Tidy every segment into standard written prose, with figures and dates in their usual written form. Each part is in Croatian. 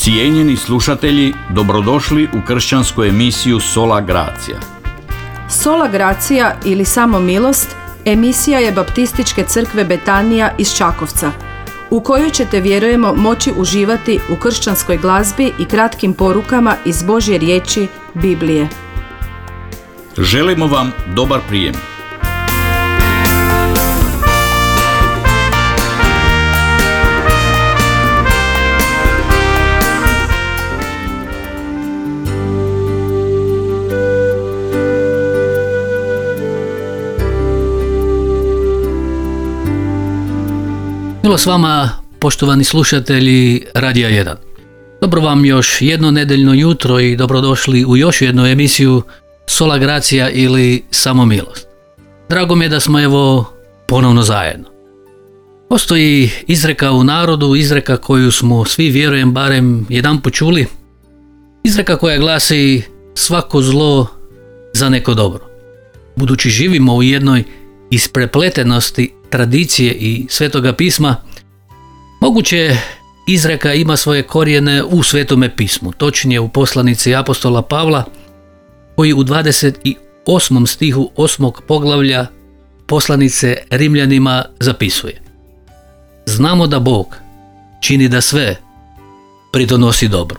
Cijenjeni slušatelji, dobrodošli u kršćansku emisiju Sola Gracia. Sola Gracia ili Samo milost emisija je Baptističke crkve Betanija iz Čakovca, u kojoj ćete, vjerujemo, moći uživati u kršćanskoj glazbi i kratkim porukama iz Božje riječi, Biblije. Želimo vam dobar prijem. Milost vama, poštovani slušatelji Radija 1. Dobro vam još jedno nedeljno jutro i dobrodošli u još jednu emisiju Sola Gracia ili Samo milost. Drago mi je da smo evo ponovno zajedno. Postoji izreka u narodu, izreka koju smo svi, vjerujem, barem jedanput čuli. Izreka koja glasi: svako zlo za neko dobro. Budući živimo u jednoj isprepletenosti tradicije i Svetoga pisma, moguće izreka ima svoje korijene u Svetome pismu, točnije u poslanici apostola Pavla, koji u 28. stihu 8. poglavlja poslanice Rimljanima zapisuje: znamo da Bog čini da sve pridonosi dobro.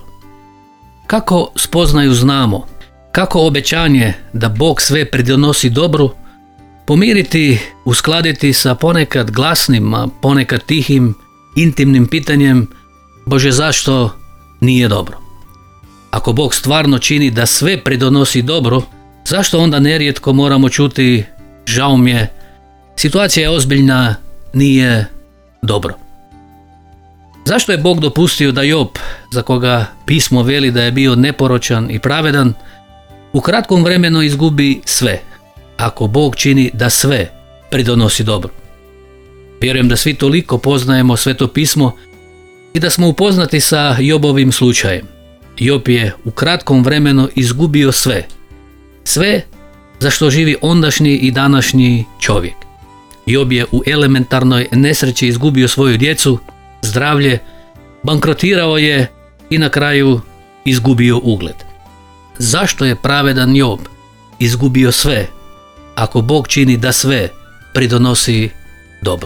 Kako spoznaju znamo, kako obećanje da Bog sve pridonosi dobru pomiriti, uskladiti sa ponekad glasnim, a ponekad tihim, intimnim pitanjem: Bože, zašto nije dobro? Ako Bog stvarno čini da sve pridonosi dobro, zašto onda nerijetko moramo čuti: žao mi je, situacija je ozbiljna, nije dobro? Zašto je Bog dopustio da Job, za koga pismo veli da je bio neporočan i pravedan, u kratkom vremenu izgubi sve, ako Bog čini da sve pridonosi dobro? Vjerujem da svi toliko poznajemo Sveto pismo i da smo upoznati sa Jobovim slučajem. Job je u kratkom vremenu izgubio sve. Sve za što živi ondašnji i današnji čovjek. Job je u elementarnoj nesreći izgubio svoju djecu, zdravlje, bankrotirao je i na kraju izgubio ugled. Zašto je pravedan Job izgubio sve, ako Bog čini da sve pridonosi dobro?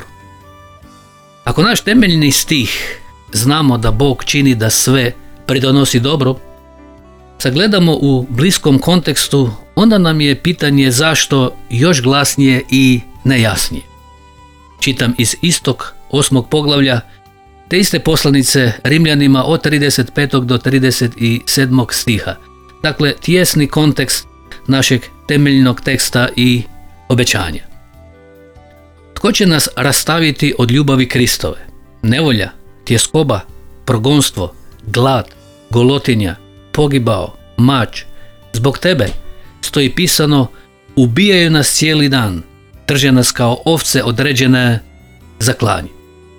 Ako naš temeljni stih znamo da Bog čini da sve pridonosi dobro, sagledamo u bliskom kontekstu, onda nam je pitanje zašto još glasnije i nejasnije. Čitam iz istog 8. poglavlja te iste poslanice Rimljanima od 35. do 37. stiha. Dakle, tjesni kontekst našeg temeljnog teksta i obećanja. Tko će nas rastaviti od ljubavi Kristove? Nevolja, tjeskoba, progonstvo, glad, golotinja, pogibao, mač. Zbog tebe, stoji pisano, ubijaju nas cijeli dan, drže nas kao ovce određene za klanje.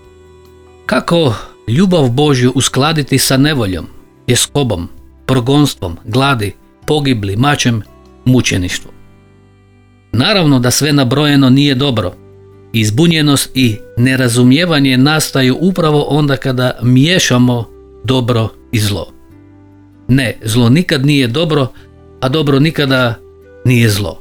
Kako ljubav Božju uskladiti sa nevoljom, tjeskobom, progonstvom, gladi, pogibli, mačem, mučeništvom? Naravno da sve nabrojeno nije dobro. Izbunjenost i nerazumijevanje nastaju upravo onda kada miješamo dobro i zlo. Ne, zlo nikad nije dobro, a dobro nikada nije zlo.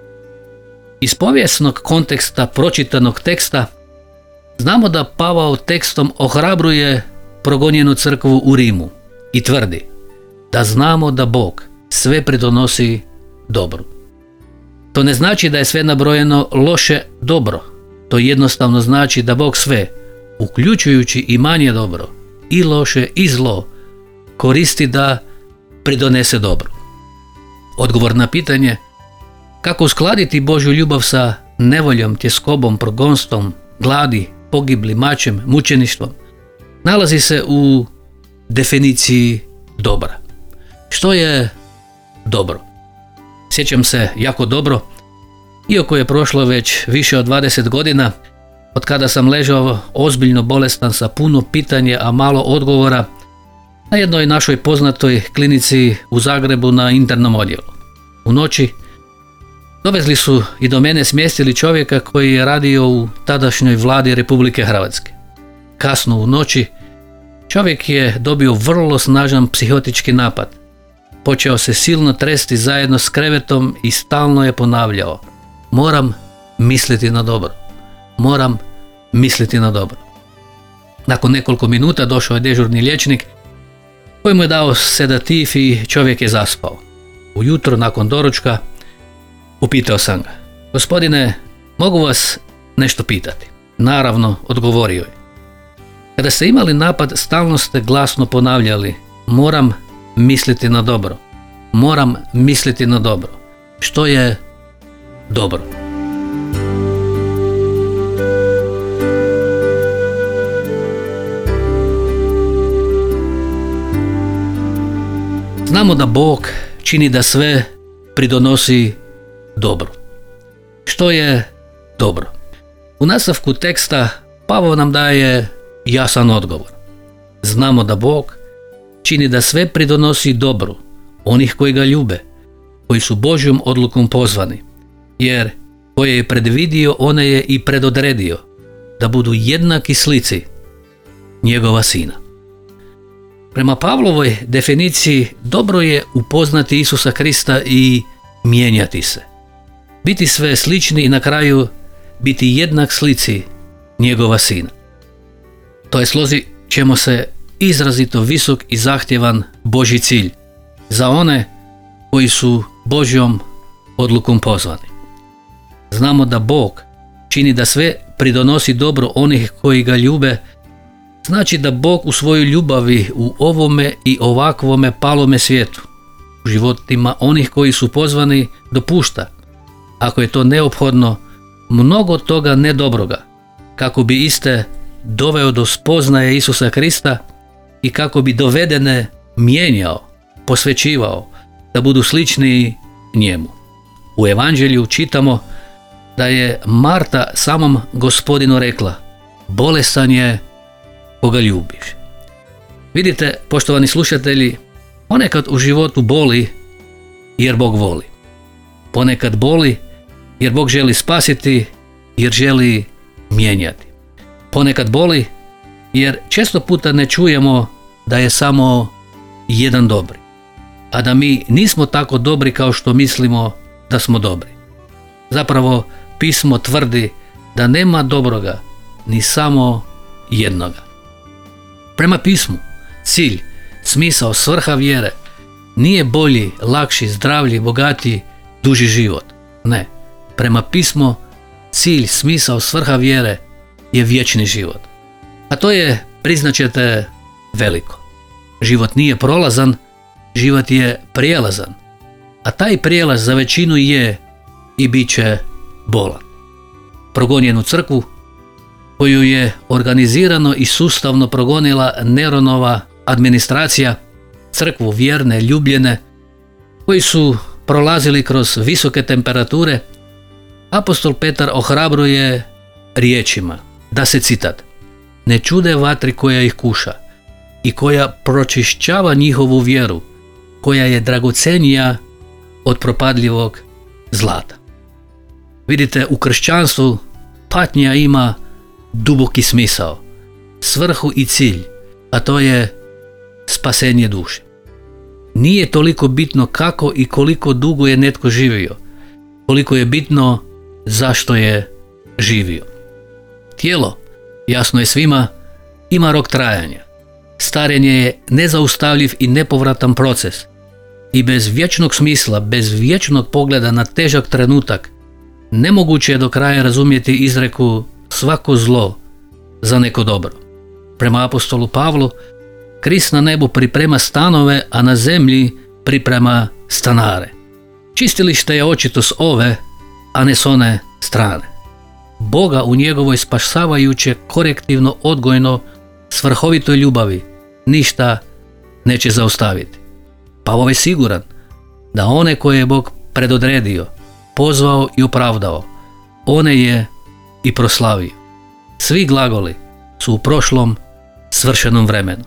Iz povijesnog konteksta pročitanog teksta znamo da Pavao tekstom ohrabruje progonjenu crkvu u Rimu i tvrdi da znamo da Bog sve pridonosi dobru. To ne znači da je sve nabrojeno loše dobro. To jednostavno znači da Bog sve, uključujući i manje dobro, i loše i zlo, koristi da pridonese dobro. Odgovor na pitanje kako uskladiti Božju ljubav sa nevoljom, tjeskobom, progonstvom, gladi, pogibli, mačem, mučeništvom nalazi se u definiciji dobra. Što je dobro? Sjećam se jako dobro, iako je prošlo već više od 20 godina, od kada sam ležao ozbiljno bolestan sa puno pitanja, a malo odgovora, na jednoj našoj poznatoj klinici u Zagrebu na internom odjelu. U noći dovezli su i do mene smjestili čovjeka koji je radio u tadašnjoj vladi Republike Hrvatske. Kasno u noći Čovjek je dobio vrlo snažan psihotički napad. Počeo se silno tresti zajedno s krevetom i stalno je ponavljao: moram misliti na dobro. Moram misliti na dobro. Nakon nekoliko minuta došao je dežurni liječnik koji mu je dao sedativ i čovjek je zaspao. Ujutro nakon doručka upitao sam ga: gospodine, mogu vas nešto pitati? Naravno, odgovorio je. Kada ste imali napad, stalno ste glasno ponavljali: moram misliti na dobro. Moram misliti na dobro. Što je dobro? Znamo da Bog čini da sve pridonosi dobro. Što je dobro? U nastavku teksta Pavao nam daje jasan odgovor. Znamo da Bog čini da sve pridonosi dobru onih koji ga ljube, koji su Božjom odlukom pozvani, jer koje je predvidio, one je i predodredio da budu jednaki slici njegova sina. Prema Pavlovoj definiciji, dobro je upoznati Isusa Krista i mijenjati se. Biti sve slični i na kraju biti jednak slici njegova sina. To je, složit ćemo se, izrazito visok i zahtjevan Božji cilj za one koji su Božjom odlukom pozvani. Znamo da Bog čini da sve pridonosi dobro onih koji ga ljube. Znači da Bog u svojoj ljubavi u ovome i ovakvome palome svijetu, u životima onih koji su pozvani, dopušta, ako je to neophodno, mnogo toga nedobroga, kako bi iste doveo do spoznaje Isusa Krista i kako bi dovedene mijenjao, posvećivao, da budu slični njemu. U Evanđelju čitamo da je Marta samom Gospodinu rekla: bolestan je koga ljubiš. Vidite, poštovani slušatelji, ponekad u životu boli jer Bog voli. Ponekad boli jer Bog želi spasiti, jer želi mijenjati. Ponekad boli jer često puta ne čujemo da je samo jedan dobri, a da mi nismo tako dobri kao što mislimo da smo dobri. Zapravo, pismo tvrdi da nema dobroga, ni samo jednoga. Prema pismu, cilj, smisao, svrha vjere nije bolji, lakši, zdravlji, bogatiji, duži život. Ne. Prema pismu, cilj, smisao, svrha vjere je vječni život. A to je, priznaćete, veliko. Život nije prolazan, život je prijelazan. A taj prijelaz za većinu je i bit će bolan. Progonjenu crkvu, koju je organizirano i sustavno progonila Neronova administracija, crkvu vjerne, ljubljene, koji su prolazili kroz visoke temperature, apostol Petar ohrabruje riječima, da se, citat, ne čude vatri koja ih kuša i koja pročišćava njihovu vjeru, koja je dragocenija od propadljivog zlata. Vidite, u kršćanstvu patnja ima duboki smisao, svrhu i cilj, a to je spasenje duše. Nije toliko bitno kako i koliko dugo je netko živio, koliko je bitno zašto je živio. Tijelo, jasno je svima, ima rok trajanja. Starenje je nezaustavljiv i nepovratan proces i bez vječnog smisla, bez vječnog pogleda na težak trenutak, nemoguće je do kraja razumjeti izreku svako zlo za neko dobro. Prema apostolu Pavlu, Krist na nebu priprema stanove, a na zemlji priprema stanare. Čistilište je očito s ove, a ne s one strane. Boga u njegovoj spašavajuće, korektivno, odgojno, svrhovitoj ljubavi ništa neće zaustaviti. Pavao je siguran da one koje je Bog predodredio, pozvao i opravdao, one je i proslavio. Svi glagoli su u prošlom svršenom vremenu.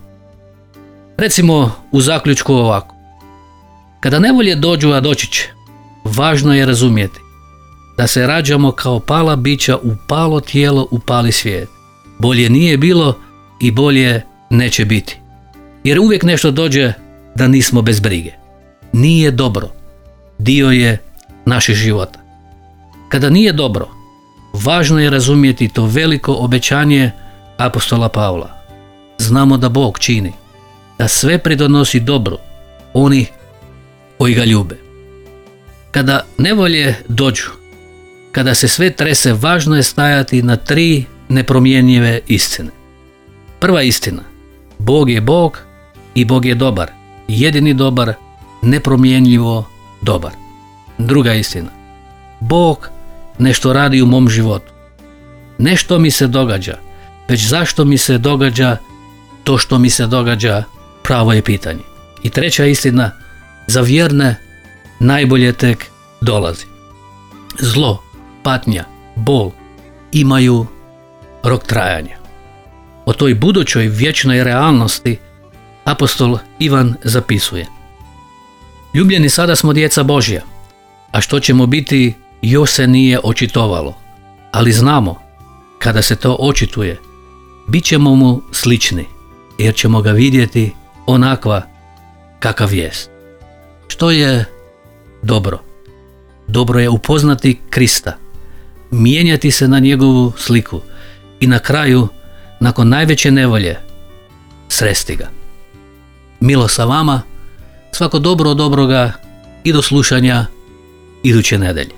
Recimo u zaključku ovako: kada nevolje dođu, a doći će, važno je razumjeti da se rađamo kao pala bića u palo tijelo, u pali svijet. Bolje nije bilo i bolje neće biti. Jer uvijek nešto dođe da nismo bez brige. Nije dobro. Dio je naših života. Kada nije dobro, važno je razumjeti to veliko obećanje apostola Pavla. Znamo da Bog čini, da sve pridonosi dobru oni koji ga ljube. Kada nevolje dođu, kada se sve trese, važno je stajati na 3 nepromjenjive istine. Prva istina, Bog je Bog i Bog je dobar, jedini dobar, nepromjenljivo dobar. Druga istina, Bog nešto radi u mom životu. Ne što mi se događa, već zašto mi se događa to što mi se događa, pravo je pitanje. I treća istina, za vjerne najbolje tek dolazi. Zlo, patnja, bol imaju rok trajanja. O toj budućoj vječnoj realnosti apostol Ivan zapisuje: ljubljeni, sada smo djeca Božja, a što ćemo biti još se nije očitovalo, ali znamo, kada se to očituje, bit ćemo mu slični, jer ćemo ga vidjeti onakva kakav jest. Što je dobro? Dobro je upoznati Krista, mijenjati se na njegovu sliku i na kraju, nakon najveće nevolje, sresti ga. Milo sa vama, svako dobro od dobroga i do slušanja iduće nedelje.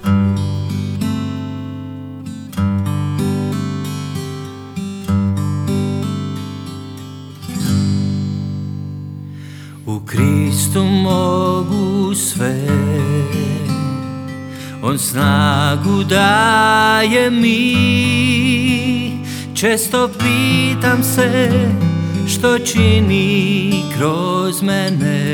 U Kristu mogu sve, on snagu daje mi. Često pitam se što čini kroz mene.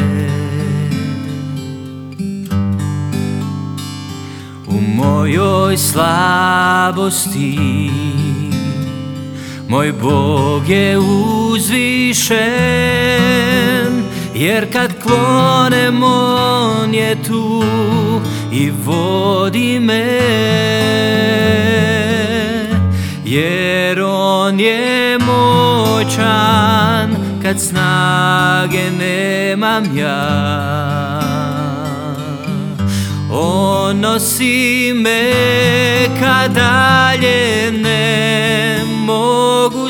U mojoj slabosti moj Bog je uzvišen, jer kad klonem on je tu i vodi me. Jer on je moćan kad snage nemam ja. On nosi me kad dalje ne mogu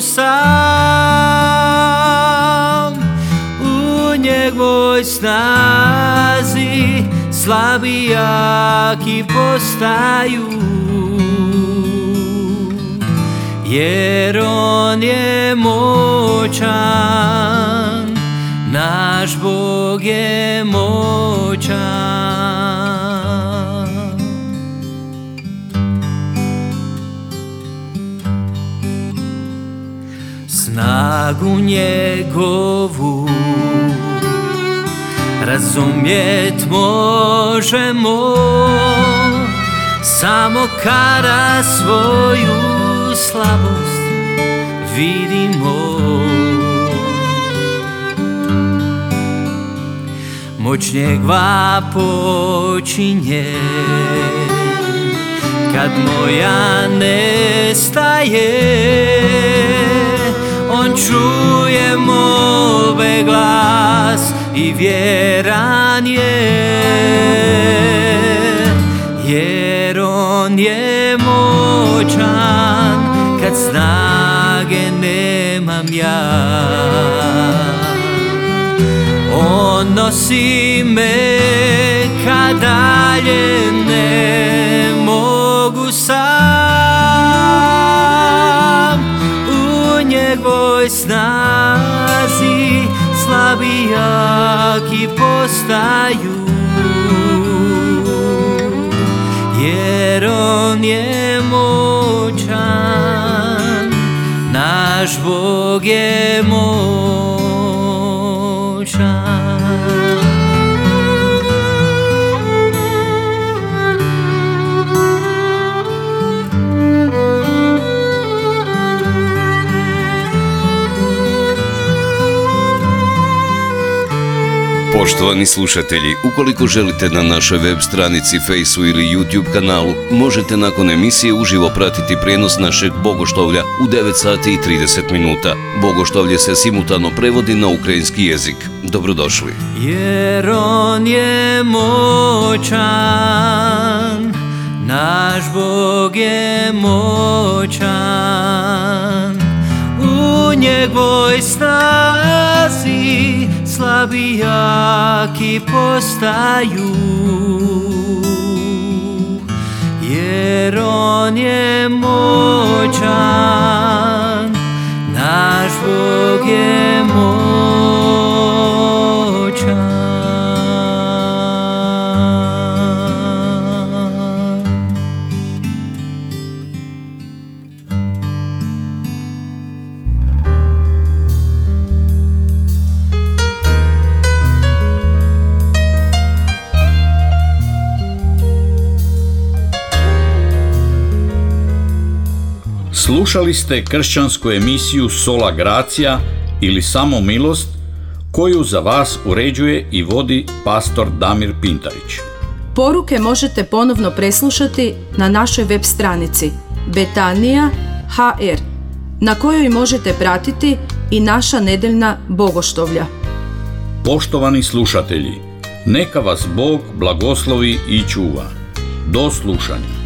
sam. U njegovoj snazi slabi i jaki postaju. Jer on je moćan, naš Bog je moćan. Snagu njegovu razumjet možemo samo kada svoju slabost vidimo. Moć njegova počinje kad moja nestaje. On čuje molbe glas i vjeran je. Jer on je moćan kad snage nemam ja. On nosi me kad dalje ne mogu sam. U njegovoj snazi slabi i jaki postaju. Jer on je moćan, naš Bog je moćan. Poštovani slušatelji, ukoliko želite na našoj web stranici, Fejsu ili YouTube kanalu, možete nakon emisije uživo pratiti prijenos našeg bogoštovlja u 9 sati i 30 minuta. Bogoštovlje se simultano prevodi na ukrajinski jezik. Dobrodošli. Jer on je moćan, naš Bog je moćan, u njegovoj snazi slabi i jaki postaju. Jer on je moćan, naš Bog je moćan. Slušali ste kršćansku emisiju Sola Gracia ili Samo milost, koju za vas uređuje i vodi pastor Damir Pintarić. Poruke možete ponovno preslušati na našoj web stranici Betanija.hr, na kojoj možete pratiti i naša nedeljna bogoštovlja. Poštovani slušatelji, neka vas Bog blagoslovi i čuva. Do slušanja.